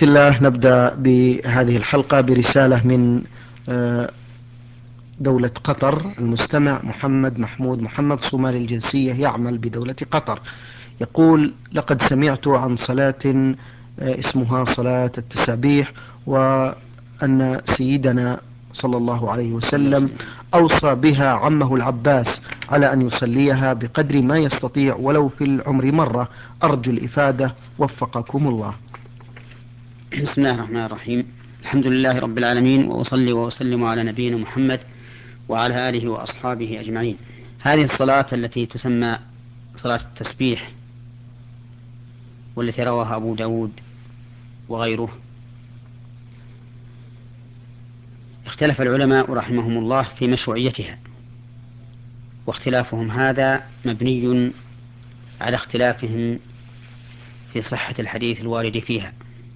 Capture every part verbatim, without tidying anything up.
الله نبدأ بهذه الحلقة برسالة من دولة قطر. المستمع محمد محمود محمد صومالي الجنسية يعمل بدولة قطر، يقول: لقد سمعت عن صلاة اسمها صلاة التسابيح، وأن سيدنا صلى الله عليه وسلم أوصى بها عمه العباس على أن يصليها بقدر ما يستطيع ولو في العمر مرة. أرجو الإفادة وفقكم الله. بسم الله الرحمن الرحيم. الحمد لله رب العالمين، وأصلي وأسلم على نبينا محمد وعلى آله وأصحابه أجمعين. هذه الصلاة التي تسمى صلاة التسبيح، والتي رواها أبو داود وغيره، اختلف العلماء رحمهم الله في مشروعيتها، واختلافهم هذا مبني على اختلافهم في صحة الحديث الوارد فيها.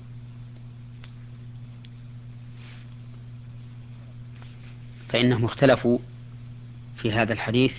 فإنهم اختلفوا في هذا الحديث،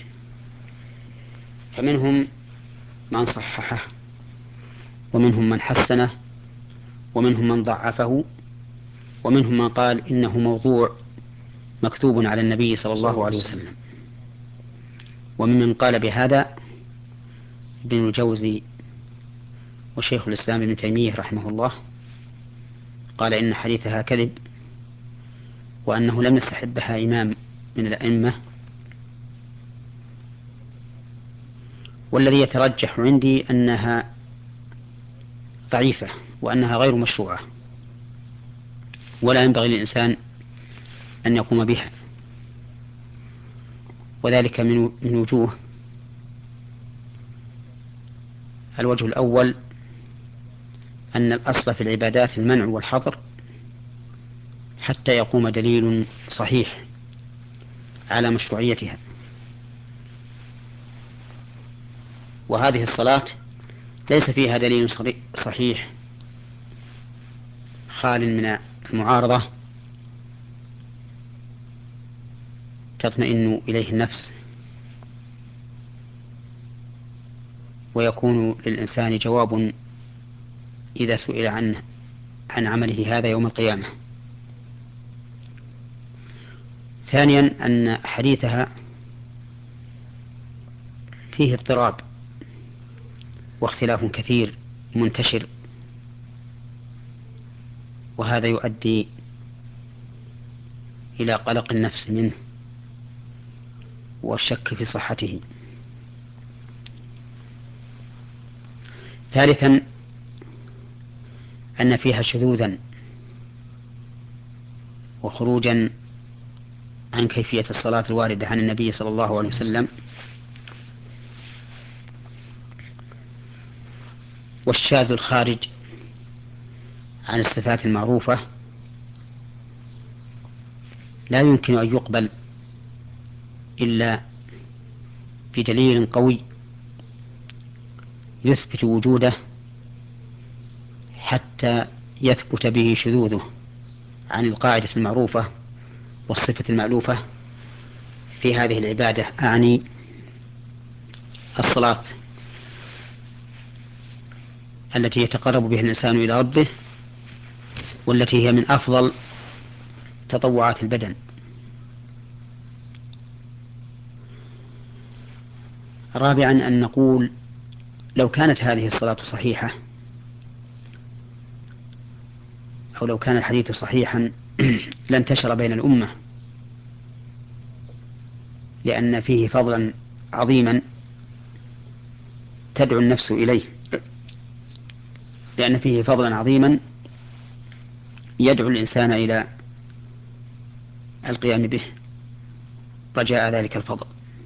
فمنهم من صححه، ومنهم من حسنه، ومنهم من ضعفه، ومنهم من قال إنه موضوع مكتوب على النبي صلى الله عليه وسلم. وممن قال بهذا ابن الجوزي وشيخ الإسلام ابن تيمية رحمه الله، قال إن حديثها كذب، وأنه لم يستحبها إمام من الأئمة. والذي يترجح عندي أنها ضعيفة، وأنها غير مشروعة، ولا ينبغي للإنسان أن يقوم بها، وذلك من وجوه. الوجه الأول أن الأصل في العبادات المنع والحظر حتى يقوم دليل صحيح على مشروعيتها. وهذه الصلاة ليس فيها دليل صحيح خال من المعارضة تطمئن إليه النفس، ويكون للإنسان جواب إذا سئل عنه عن عمله هذا يوم القيامة. ثانيا أن حديثها فيه اضطراب واختلاف كثير منتشر، وهذا يؤدي إلى قلق النفس منه والشك في صحته. ثالثا أن فيها شذوذا وخروجا عن كيفية الصلاة الواردة عن النبي صلى الله عليه وسلم. والشاذ الخارج عن الصفات المعروفة لا يمكن أن يقبل إلا بدليل قوي يثبت وجوده حتى يثبت به شذوذه عن القاعدة المعروفة والصفة المألوفة في هذه العبادة، أعني الصلاة التي يتقرب بها الإنسان إلى ربه، والتي هي من أفضل تطوعات البدن. رابعا أن نقول لو كانت هذه الصلاة صحيحة، أو لو كان الحديث صحيحا لانتشر بين الأمة، لأن فيه فضلا عظيما تدعو النفس إليه، لأن فيه فضلا عظيما يدعو الإنسان إلى القيام به رجاء ذلك الفضل.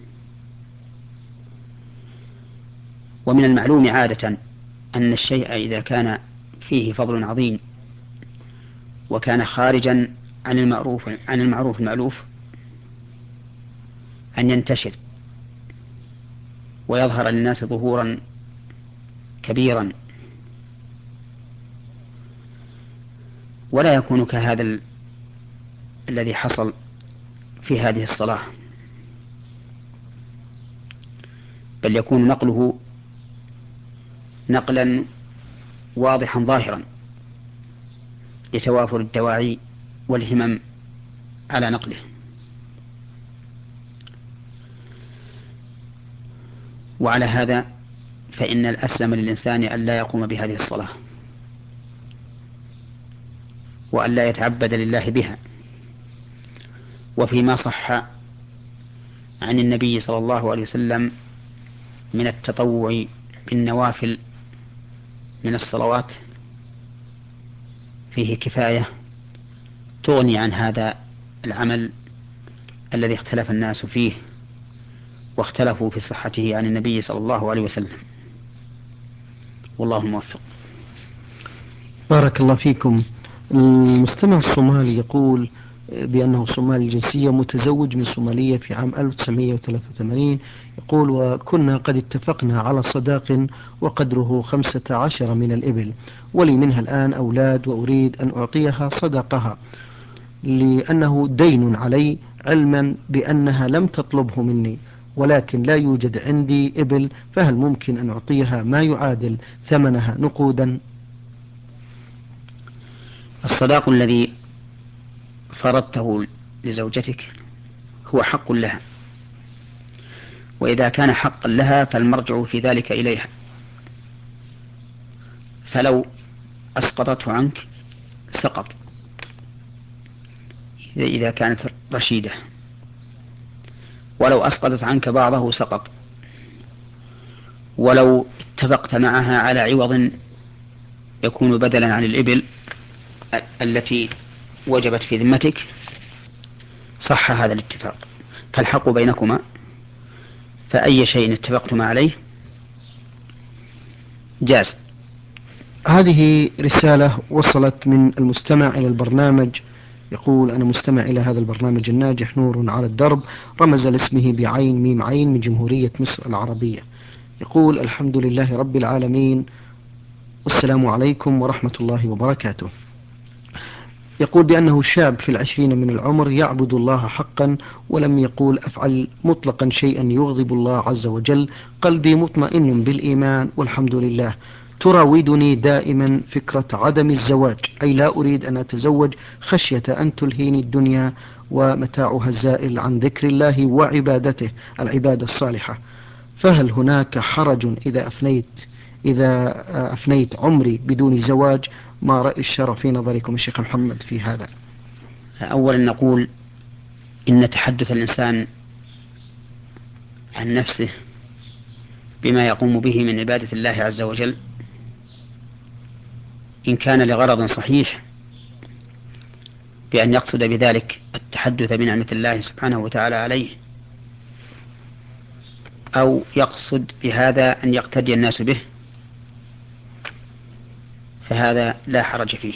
ومن المعلوم عادة أن الشيء إذا كان فيه فضل عظيم وكان خارجا عن المعروف عن المعروف المألوف أن ينتشر ويظهر للناس ظهورا كبيرا، ولا يكون كهذا ال... الذي حصل في هذه الصلاة، بل يكون نقله نقلا واضحا ظاهرا لتوافر الدواعي والهمم على نقله. وعلى هذا فإن الأسلم للإنسان أن لا يقوم بهذه الصلاة وأن لا يتعبد لله بها. وفيما صح عن النبي صلى الله عليه وسلم من التطوع بالنوافل من الصلوات فيه كفاية تغني عن هذا العمل الذي اختلف الناس فيه واختلفوا في صحته عن النبي صلى الله عليه وسلم، والله الموفق. بارك الله فيكم. المستمع الصومالي يقول بأنه صومالي الجنسية متزوج من صومالية في عام ألف وتسعمائة وثلاثة وثمانين. يقول: وكنا قد اتفقنا على صداق وقدره خمسة عشر من الإبل، ولي منها الآن أولاد، وأريد أن أعطيها صداقها لأنه دين علي، علما بأنها لم تطلبه مني، ولكن لا يوجد عندي إبل، فهل ممكن أن أعطيها ما يعادل ثمنها نقودا؟ الصداق الذي فرضته لزوجتك هو حق لها، وإذا كان حقا لها فالمرجع في ذلك إليها، فلو أسقطته عنك سقط إذا كانت رشيدة، ولو أسقطت عنك بعضه سقط، ولو اتفقت معها على عوض يكون بدلا عن الإبل التي وجبت في ذمتك صح هذا الاتفاق. فالحق بينكما، فأي شيء اتفقتما عليه جاز. هذه رسالة وصلت من المستمع إلى البرنامج. يقول: أنا مستمع إلى هذا البرنامج الناجح نور على الدرب، رمز لاسمه بعين ميم عين من جمهورية مصر العربية. يقول: الحمد لله رب العالمين، والسلام عليكم ورحمة الله وبركاته. يقول بأنه شاب في العشرين من العمر يعبد الله حقا، ولم يقول أفعل مطلقا شيئا يغضب الله عز وجل. قلبي مطمئن بالإيمان والحمد لله. تراودني دائما فكرة عدم الزواج، أي لا أريد أن أتزوج خشية أن تلهيني الدنيا ومتاعها الزائل عن ذكر الله وعبادته العبادة الصالحة. فهل هناك حرج إذا أفنيت إذا أفنيت عمري بدون زواج؟ ما رأي الشرع في نظركم الشيخ محمد في هذا؟ أولا نقول إن تحدث الإنسان عن نفسه بما يقوم به من عبادة الله عز وجل إن كان لغرض صحيح بأن يقصد بذلك التحدث بنعمة الله سبحانه وتعالى عليه، أو يقصد بهذا أن يقتدي الناس به، فهذا لا حرج فيه.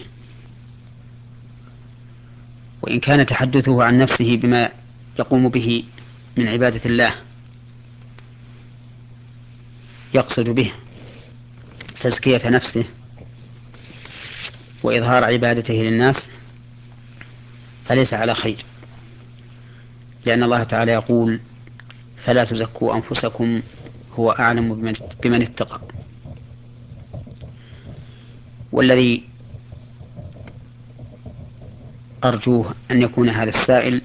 وإن كان تحدثه عن نفسه بما يقوم به من عبادة الله يقصد به تزكية نفسه وإظهار عبادته للناس فليس على خير، لأن الله تعالى يقول: فلا تزكوا أنفسكم هو أعلم بمن, بمن اتقى. والذي أرجوه أن يكون هذا السائل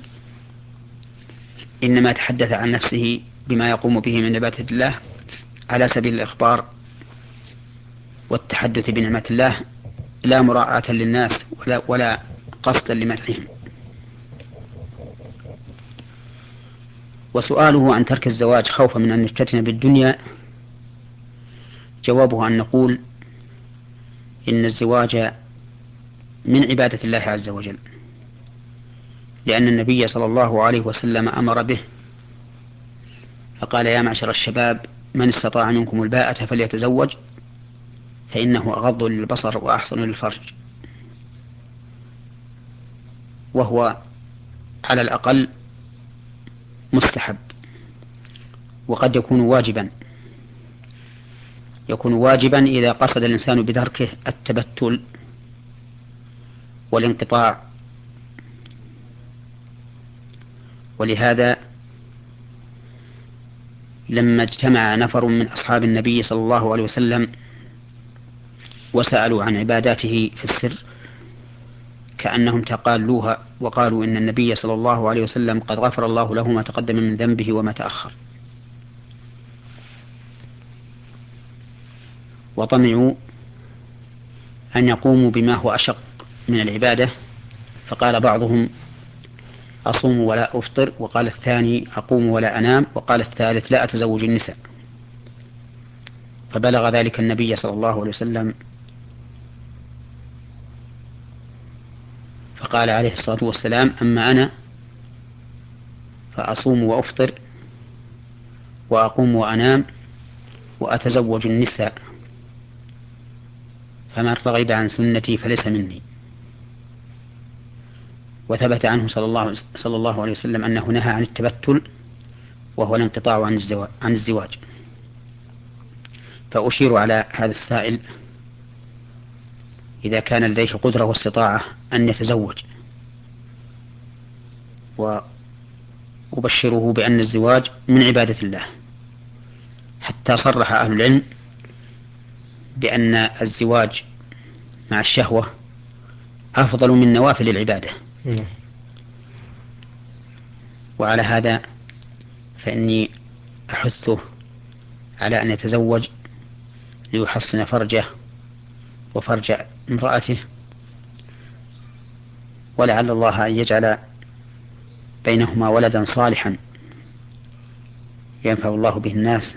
إنما تحدث عن نفسه بما يقوم به من عبادة الله على سبيل الإخبار والتحدث بنعمة الله، لا مراعاة للناس ولا, ولا قصدا لمدحهم. وسؤاله عن ترك الزواج خوفا من أن يفتتن بالدنيا، جوابه أن نقول إن الزواج من عبادة الله عز وجل، لأن النبي صلى الله عليه وسلم أمر به فقال: يا معشر الشباب من استطاع منكم الباءة فليتزوج فإنه أغض للبصر وأحسن للفرج. وهو على الأقل مستحب، وقد يكون واجبا يكون واجبا إذا قصد الإنسان بتركه التبتل والانقطاع. ولهذا لما اجتمع نفر من أصحاب النبي صلى الله عليه وسلم وسألوا عن عباداته في السر كأنهم تقالوها وقالوا إن النبي صلى الله عليه وسلم قد غفر الله له ما تقدم من ذنبه وما تأخر، وطمعوا أن يقوموا بما هو أشق من العبادة، فقال بعضهم أصوم ولا أفطر، وقال الثاني أقوم ولا أنام، وقال الثالث لا أتزوج النساء. فبلغ ذلك النبي صلى الله عليه وسلم فقال عليه الصلاة والسلام: أما أنا فأصوم وأفطر وأقوم وأنام وأتزوج النساء، فمن رغب عن سنتي فليس مني. وثبت عنه صلى الله, صلى الله عليه وسلم أنه نهى عن التبتل، وهو الانقطاع عن الزواج, عن الزواج. فأشير على هذا السائل إذا كان لديه قدرة واستطاعة أن يتزوج، وأبشره بأن الزواج من عبادة الله، حتى صرح أهل العلم بأن الزواج مع الشهوة أفضل من نوافل العبادة. وعلى هذا فإني أحثه على أن يتزوج ليحصن فرجه وفرج امرأته، ولعل الله أن يجعل بينهما ولدا صالحا ينفع الله به الناس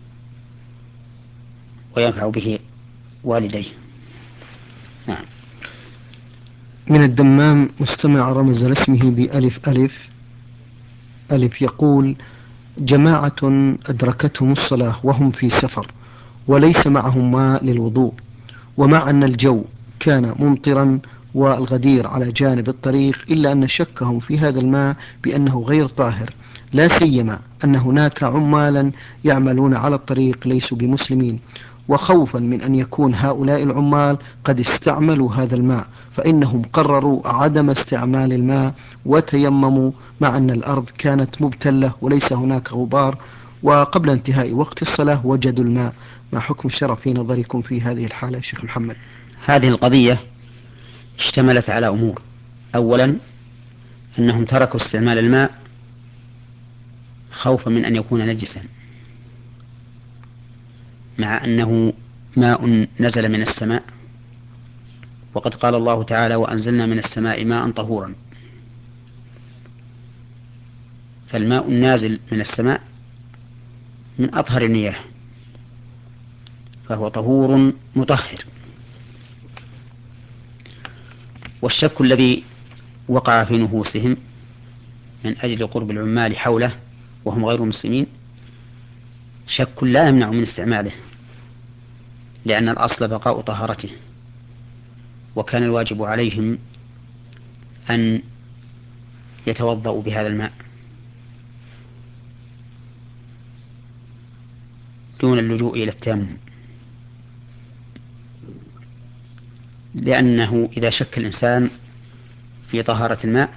وينفع به والديه. نعم. من الدمام مستمع رمز لاسمه بألف ألف ألف يقول: جماعة أدركتهم الصلاة وهم في سفر وليس معهم ماء للوضوء، ومع أن الجو كان ممطرا والغدير على جانب الطريق، إلا أن شكهم في هذا الماء بأنه غير طاهر، لا سيما أن هناك عمالا يعملون على الطريق ليسوا بمسلمين، وخوفا من أن يكون هؤلاء العمال قد استعملوا هذا الماء، فإنهم قرروا عدم استعمال الماء وتيمموا، مع أن الأرض كانت مبتلة وليس هناك غبار، وقبل انتهاء وقت الصلاة وجدوا الماء. ما حكم الشرع في نظركم في هذه الحالة يا شيخ محمد؟ هذه القضية اشتملت على أمور. أولا أنهم تركوا استعمال الماء خوفا من أن يكون نجسا، مع أنه ماء نزل من السماء، وقد قال الله تعالى: وأنزلنا من السماء ماء طهورا. فالماء النازل من السماء من أطهر المياه، فهو طهور مطهر. والشك الذي وقع في نفوسهم من أجل قرب العمال حوله وهم غير مسلمين شك لا يمنع من استعماله، لأن الأصل بقاء طهارته، وكان الواجب عليهم أن يتوضأوا بهذا الماء دون اللجوء إلى التيمم، لأنه إذا شك الإنسان في طهارة الماء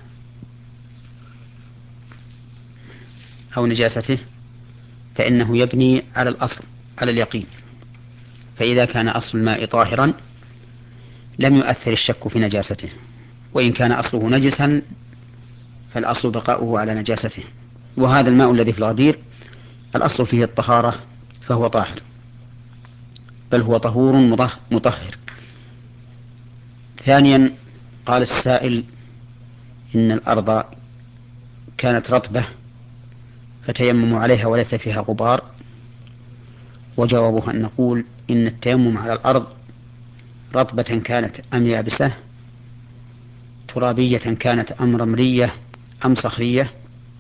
أو نجاسته فإنه يبني على الأصل، على اليقين. فإذا كان أصل الماء طاهرا لم يؤثر الشك في نجاسته، وإن كان أصله نجسا فالأصل بقاؤه على نجاسته. وهذا الماء الذي في الغدير الأصل فيه الطهارة فهو طاهر، بل هو طهور مطهر. ثانيا قال السائل إن الأرض كانت رطبة فتيمموا عليها وليس فيها غبار. وجوابه أن نقول إن التيمم على الأرض رطبة كانت أم يابسة، ترابية كانت أم رملية أم صخرية،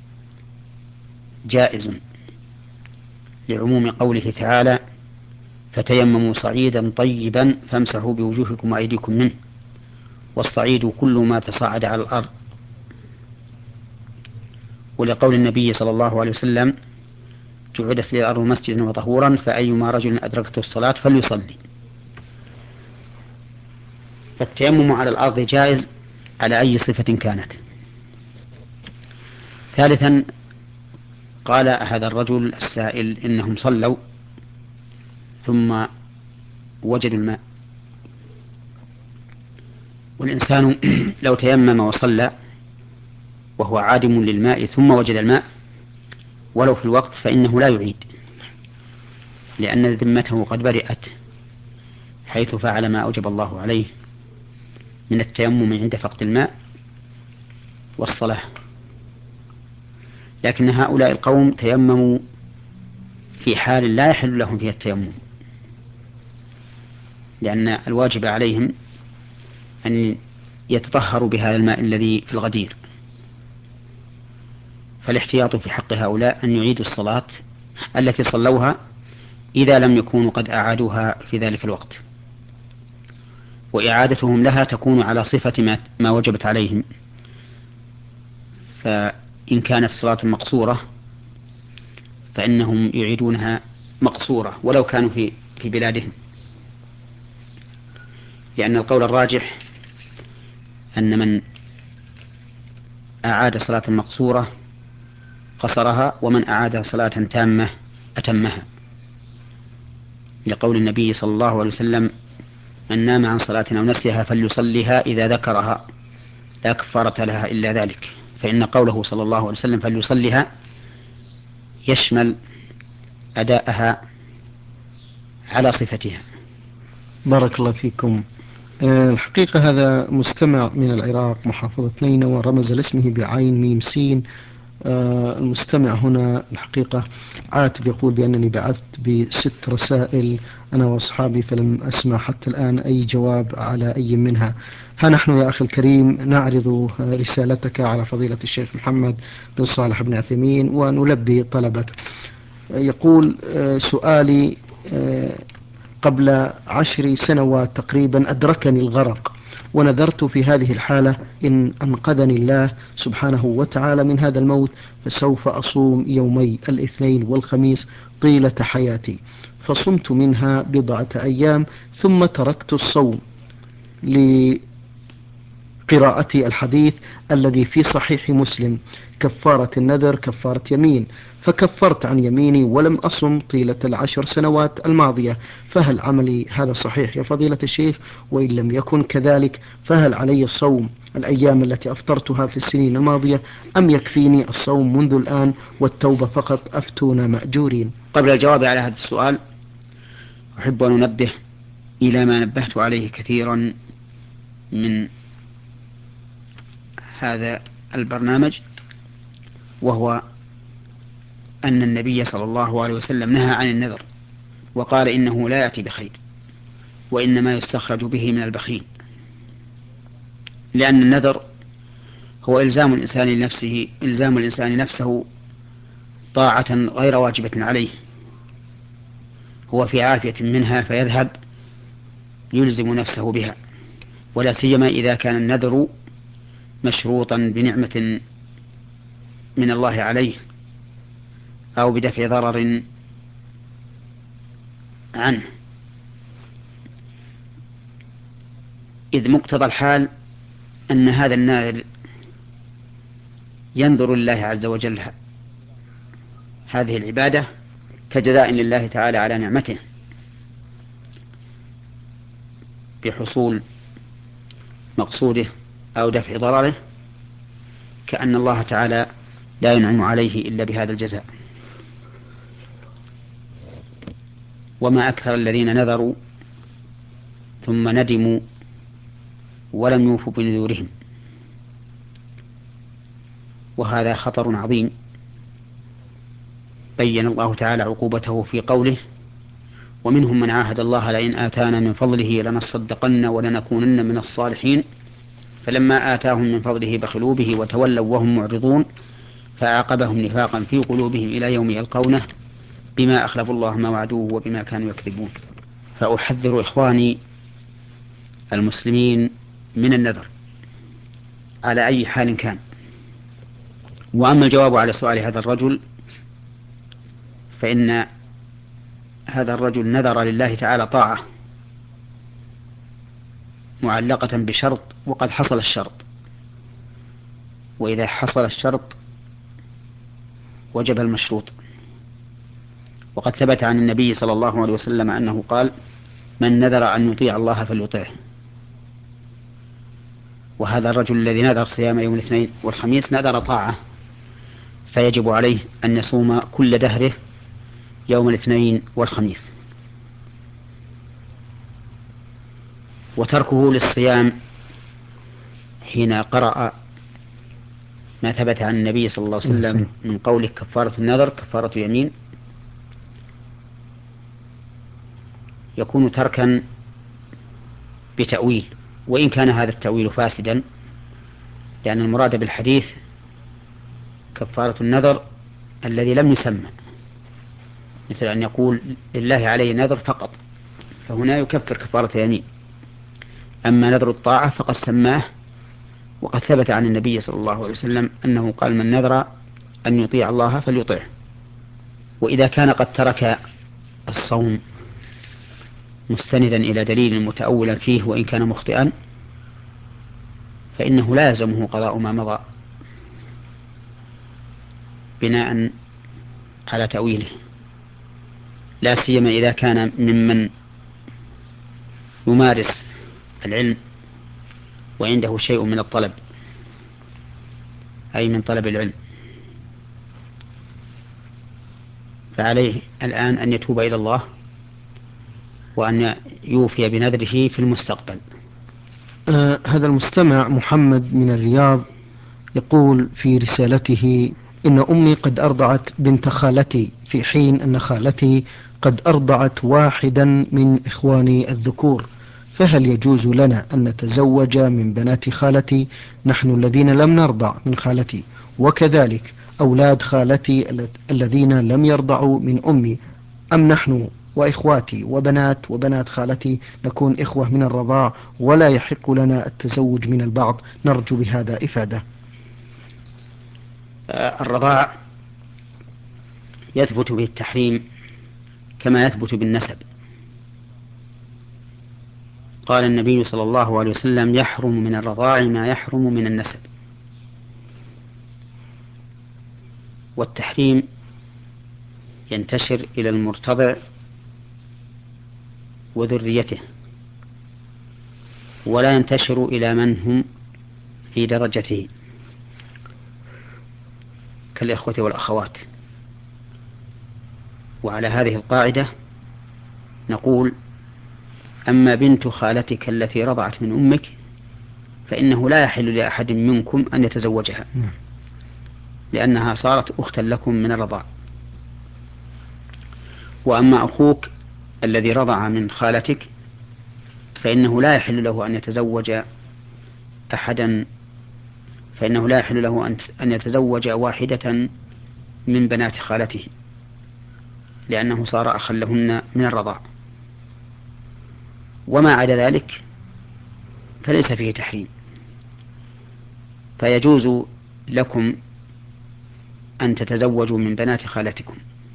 جائز، لعموم قوله تعالى: فتيمموا صعيدا طيبا فامسحوا بوجوهكم وأيديكم منه، والصعيد كل ما تصاعد على الأرض. ولقول النبي صلى الله عليه وسلم: جعلت لي الأرض مسجدا وطهورا فأيما رجل أدركته الصلاة فليصلي. فالتيمم على الأرض جائز على أي صفة كانت. ثالثا قال هذا الرجل السائل إنهم صلوا ثم وجدوا الماء، والإنسان لو تيمم وصلى وهو عادم للماء ثم وجد الماء ولو في الوقت فإنه لا يعيد، لأن ذمته قد برئت حيث فعل ما أوجب الله عليه من التيمم عند فقد الماء والصلاة. لكن هؤلاء القوم تيمموا في حال لا يحل لهم فيها التيمم، لأن الواجب عليهم أن يتطهروا بهذا الماء الذي في الغدير، فالاحتياط في حق هؤلاء أن يعيدوا الصلاة التي صلوها إذا لم يكونوا قد أعادوها في ذلك الوقت، وإعادتهم لها تكون على صفة ما, ما وجبت عليهم. فإن كانت الصلاة مقصورة فإنهم يعيدونها مقصورة ولو كانوا في, في بلادهم، لأن القول الراجح أن من أعاد صلاة مقصورة قصرها، ومن أعاد صلاة تامة أتمها، لقول النبي صلى الله عليه وسلم: من نام عن صلاة أو نسيها فليصليها إذا ذكرها لا كفارة لها إلا ذلك. فإن قوله صلى الله عليه وسلم فليصليها يشمل أداءها على صفتها. بارك الله فيكم. آه، الحقيقة هذا مستمع من العراق محافظة نينوى رمز لاسمه بعين ميم سين. آه، المستمع هنا الحقيقة عاتب يقول بأنني بعثت بست رسائل أنا وأصحابي فلم أسمع حتى الآن أي جواب على أي منها. ها نحن يا أخي الكريم نعرض رسالتك على فضيلة الشيخ محمد بن صالح بن عثيمين ونلبي طلبك. يقول آه، سؤالي: آه، قبل عشر سنوات تقريبا أدركني الغرق، ونذرت في هذه الحالة إن أنقذني الله سبحانه وتعالى من هذا الموت فسوف أصوم يومي الاثنين والخميس طيلة حياتي، فصمت منها بضعة أيام ثم تركت الصوم قراءتي الحديث الذي في صحيح مسلم: كفارة النذر كفارة يمين، فكفرت عن يميني ولم أصم طيلة العشر سنوات الماضية، فهل عملي هذا صحيح يا فضيلة الشيخ؟ وإن لم يكن كذلك فهل علي صوم الأيام التي أفطرتها في السنين الماضية أم يكفيني الصوم منذ الآن والتوبة فقط؟ أفتونا مأجورين. قبل الجواب على هذا السؤال أحب أن أنبه إلى ما نبهت عليه كثيرا من هذا البرنامج، وهو أن النبي صلى الله عليه وسلم نهى عن النذر وقال إنه لا يأتي بخير، وإنما يستخرج به من البخيل، لأن النذر هو إلزام الإنسان لنفسه إلزام الإنسان نفسه طاعة غير واجبة عليه، هو في عافية منها فيذهب يلزم نفسه بها، ولا سيما إذا كان النذر مشروطا بنعمة من الله عليه أو بدفع ضرر عنه، إذ مقتضى الحال أن هذا الناذر ينظر لله عز وجل هذه العبادة كجزاء لله تعالى على نعمته بحصول مقصوده أو دفع ضرره، كأن الله تعالى لا ينعم عليه إلا بهذا الجزاء. وما أكثر الذين نذروا ثم ندموا ولم يوفوا بنذورهم، وهذا خطر عظيم بين الله تعالى عقوبته في قوله: ومنهم من عاهد الله لئن آتانا من فضله لنصدقن ولنكونن من الصالحين فلما آتاهم من فضله بخلوا به وتولوا وهم معرضون فأعقبهم نفاقا في قلوبهم إلى يوم يلقونه بما أخلفوا الله ما وعدوه وبما كانوا يكذبون. فأحذر إخواني المسلمين من النذر على أي حال كان. وأما الجواب على سؤال هذا الرجل فإن هذا الرجل نذر لله تعالى طاعة معلقة بشرط وقد حصل الشرط، وإذا حصل الشرط وجب المشروط، وقد ثبت عن النبي صلى الله عليه وسلم أنه قال: من نذر أن يطيع الله فليطيعه. وهذا الرجل الذي نذر صيام يوم الاثنين والخميس نذر طاعة، فيجب عليه أن يصوم كل دهره يوم الاثنين والخميس. وتركه للصيام حين قرأ ما ثبت عن النبي صلى الله عليه وسلم من قوله كفارة النذر كفارة يمين يكون تركا بتأويل، وإن كان هذا التأويل فاسدا، لأن المراد بالحديث كفارة النذر الذي لم يسمى، مثل أن يقول لله علي نذر فقط، فهنا يكفر كفارة يمين. أما نذر الطاعة فقد سماه، وقد ثبت عن النبي صلى الله عليه وسلم أنه قال من نذر أن يطيع الله فليطيعه. وإذا كان قد ترك الصوم مستندا إلى دليل متأولا فيه وإن كان مخطئا، فإنه لا يلزمه قضاء ما مضى بناء على تأويله، لا سيما إذا كان ممن يمارس العلم وعنده شيء من الطلب، أي من طلب العلم، فعليه الآن أن يتوب إلى الله وأن يوفي بنذره في المستقبل. آه هذا المستمع محمد من الرياض يقول في رسالته: إن أمي قد أرضعت بنت خالتي، في حين أن خالتي قد أرضعت واحدا من إخواني الذكور، فهل يجوز لنا أن نتزوج من بنات خالتي نحن الذين لم نرضع من خالتي، وكذلك أولاد خالتي الذين لم يرضعوا من أمي، أم نحن وإخواتي وبنات وبنات خالتي نكون إخوة من الرضاع ولا يحق لنا التزوج من البعض؟ نرجو بهذا إفادة. الرضاع يثبت به التحريم كما يثبت بالنسب. قال النبي صلى الله عليه وسلم يحرم من الرضاع ما يحرم من النسب. والتحريم ينتشر إلى المرتضع وذريته، ولا ينتشر إلى من هم في درجته كالإخوة والأخوات. وعلى هذه القاعدة نقول: أما بنت خالتك التي رضعت من أمك فإنه لا يحل لأحد منكم أن يتزوجها، لأنها صارت أختا لكم من الرضاع. وأما أخوك الذي رضع من خالتك فإنه لا يحل له أن يتزوج أحدا، فإنه لا يحل له أن يتزوج واحدة من بنات خالته، لأنه صار أخا لهن من الرضاع. وما عدا ذلك فليس فيه تحريم، فيجوز لكم أن تتزوجوا من بنات خالتكم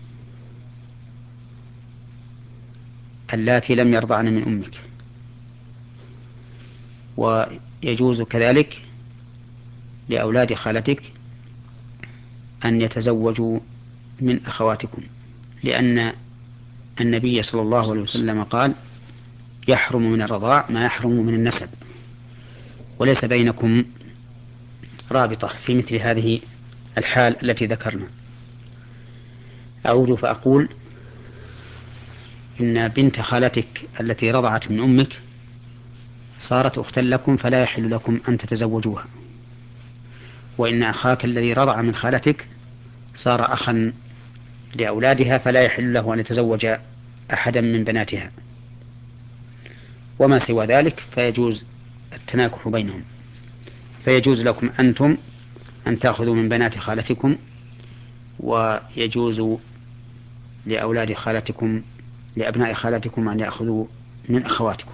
اللاتي لم يرضعن من أمك، ويجوز كذلك لأولاد خالتك أن يتزوجوا من أخواتكم، لأن النبي صلى الله عليه وسلم قال يحرم من الرضاع ما يحرم من النسب، وليس بينكم رابطة في مثل هذه الحال التي ذكرنا. أعود فأقول إن بنت خالتك التي رضعت من أمك صارت أختا لكم، فلا يحل لكم أن تتزوجوها. وإن أخاك الذي رضع من خالتك صار أخا لأولادها، فلا يحل له أن يتزوج أحدا من بناتها. وما سوى ذلك فيجوز التناكح بينهم، فيجوز لكم أنتم أن تأخذوا من بنات خالتكم، ويجوز لأولاد خالتكم لأبناء خالتكم أن يأخذوا من أخواتكم.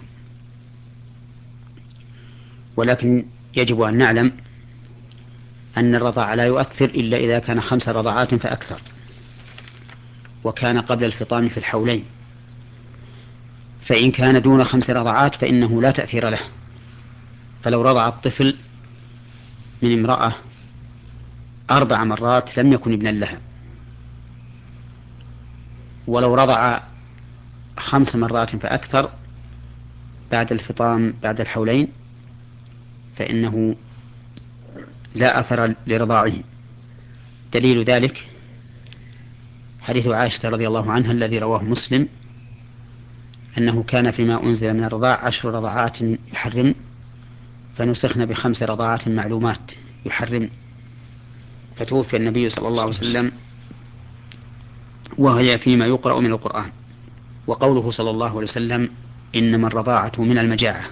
ولكن يجب أن نعلم أن الرضاع لا يؤثر إلا إذا كان خمس رضعات فأكثر، وكان قبل الفطام في الحولين. فإن كان دون خمس رضعات فإنه لا تأثير له، فلو رضع الطفل من امرأة أربع مرات لم يكن ابنا لها، ولو رضع خمس مرات فأكثر بعد الفطام بعد الحولين فإنه لا أثر لرضاعه. دليل ذلك حديث عائشة رضي الله عنها الذي رواه مسلم أنه كان فيما أنزل من الرضاع عشر رضعات يحرم فنسخن بخمس رضعات معلومات يحرم، فتوفي النبي صلى الله عليه وسلم وهي فيما يقرأ من القرآن. وقوله صلى الله عليه وسلم إنما الرضاعة من المجاعة،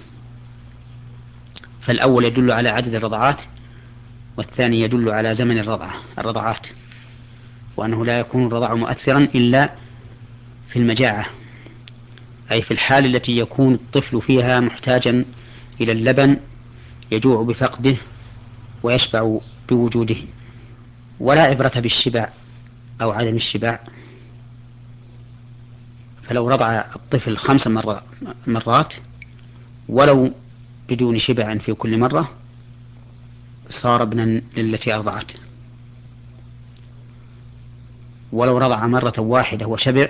فالأول يدل على عدد الرضعات، والثاني يدل على زمن الرضعة الرضعات، وأنه لا يكون الرضاع مؤثرا إلا في المجاعة، أي في الحال التي يكون الطفل فيها محتاجا إلى اللبن يجوع بفقده ويشبع بوجوده. ولا عبرة بالشبع أو عدم الشبع، فلو رضع الطفل خمس مرات ولو بدون شبع في كل مرة صار ابنا للتي أرضعته، ولو رضع مرة واحدة وشبع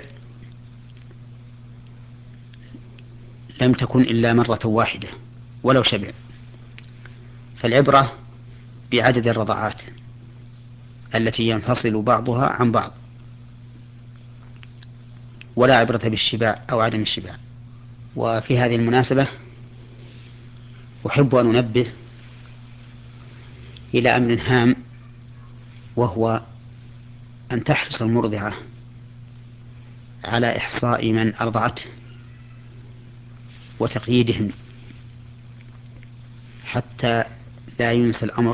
لم تكن إلا مرة واحدة ولو شبع. فالعبرة بعدد الرضعات التي ينفصل بعضها عن بعض، ولا عبرة بالشبع أو عدم الشبع. وفي هذه المناسبة أحب أن أنبه إلى أمر هام، وهو أن تحرص المرضعة على إحصاء من أرضعته وتقييدهم حتى لا ينسى الأمر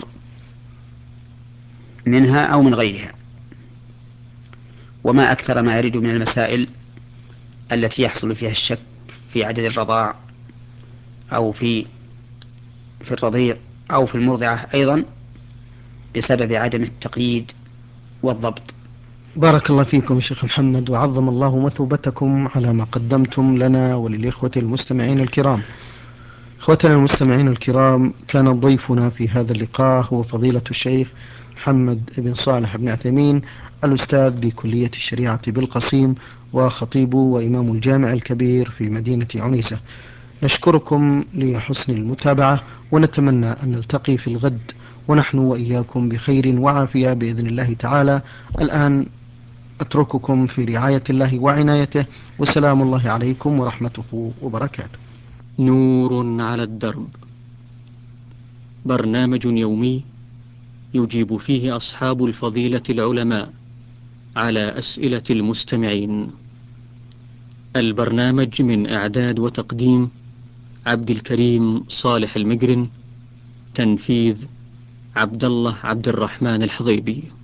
منها أو من غيرها. وما أكثر ما يرد من المسائل التي يحصل فيها الشك في عدد الرضاع أو في في الرضيع أو في المرضعة أيضا بسبب عدم التقييد والضبط. بارك الله فيكم شيخ محمد، وعظم الله مثوبتكم على ما قدمتم لنا وللإخوة المستمعين الكرام. إخوتنا المستمعين الكرام، كان ضيفنا في هذا اللقاء هو فضيلة الشيخ محمد بن صالح بن عثيمين، الأستاذ بكلية الشريعة بالقصيم، وخطيب وإمام الجامع الكبير في مدينة عنيسة. نشكركم لحسن المتابعة، ونتمنى أن نلتقي في الغد ونحن وإياكم بخير وعافية بإذن الله تعالى. الآن أترككم في رعاية الله وعنايته، وسلام الله عليكم ورحمته وبركاته. نور على الدرب، برنامج يومي يجيب فيه أصحاب الفضيلة العلماء على أسئلة المستمعين. البرنامج من إعداد وتقديم عبد الكريم صالح المقرن، تنفيذ عبد الله عبد الرحمن الحضيبي.